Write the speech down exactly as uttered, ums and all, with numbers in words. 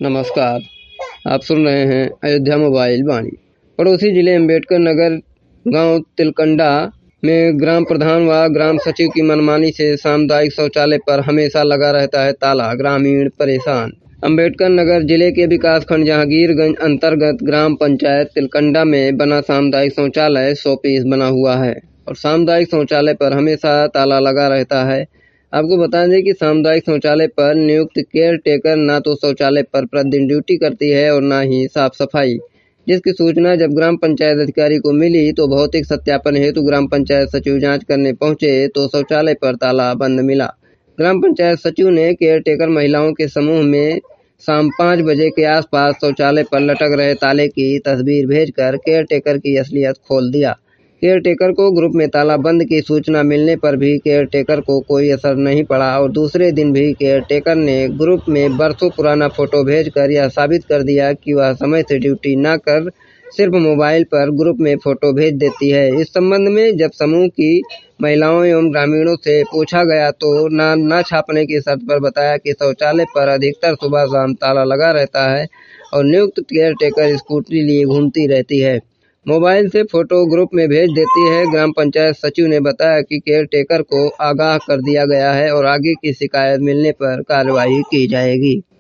नमस्कार, आप सुन रहे हैं अयोध्या मोबाइल वाणी। पड़ोसी जिले अम्बेडकर नगर गांव तिलकंडा में ग्राम प्रधान व ग्राम सचिव की मनमानी से सामुदायिक शौचालय पर हमेशा लगा रहता है ताला, ग्रामीण परेशान। अम्बेडकर नगर जिले के विकासखंड जहांगीरगंज अंतर्गत ग्राम पंचायत तिलकंडा में बना सामुदायिक शौचालय सौ पीस बना हुआ है और सामुदायिक शौचालय पर हमेशा ताला लगा रहता है। आपको बता दें कि सामुदायिक शौचालय पर नियुक्त केयर टेकर ना तो शौचालय पर प्रतिदिन ड्यूटी करती है और ना ही साफ सफाई, जिसकी सूचना जब ग्राम पंचायत अधिकारी को मिली तो भौतिक सत्यापन हेतु ग्राम पंचायत सचिव जांच करने पहुंचे तो शौचालय पर ताला बंद मिला। ग्राम पंचायत सचिव ने केयर टेकर महिलाओं के समूह में शाम पाँच बजे के आसपास शौचालय पर लटक रहे ताले की तस्वीर भेजकर केयर टेकर की असलियत खोल दिया। केयर टेकर को ग्रुप में ताला बंद की सूचना मिलने पर भी केयर टेकर को कोई असर नहीं पड़ा और दूसरे दिन भी केयर टेकर ने ग्रुप में बरसों पुराना फोटो भेजकर यह साबित कर दिया कि वह समय से ड्यूटी न कर सिर्फ मोबाइल पर ग्रुप में फोटो भेज देती है। इस संबंध में जब समूह की महिलाओं एवं ग्रामीणों से पूछा गया तो न न छापने की शर्त पर बताया कि शौचालय पर अधिकतर सुबह शाम ताला लगा रहता है और नियुक्त केयर टेकर स्कूटी लिए घूमती रहती है, मोबाइल से फोटो ग्रुप में भेज देती है। ग्राम पंचायत सचिव ने बताया कि केयर टेकर को आगाह कर दिया गया है और आगे की शिकायत मिलने पर कार्रवाई की जाएगी।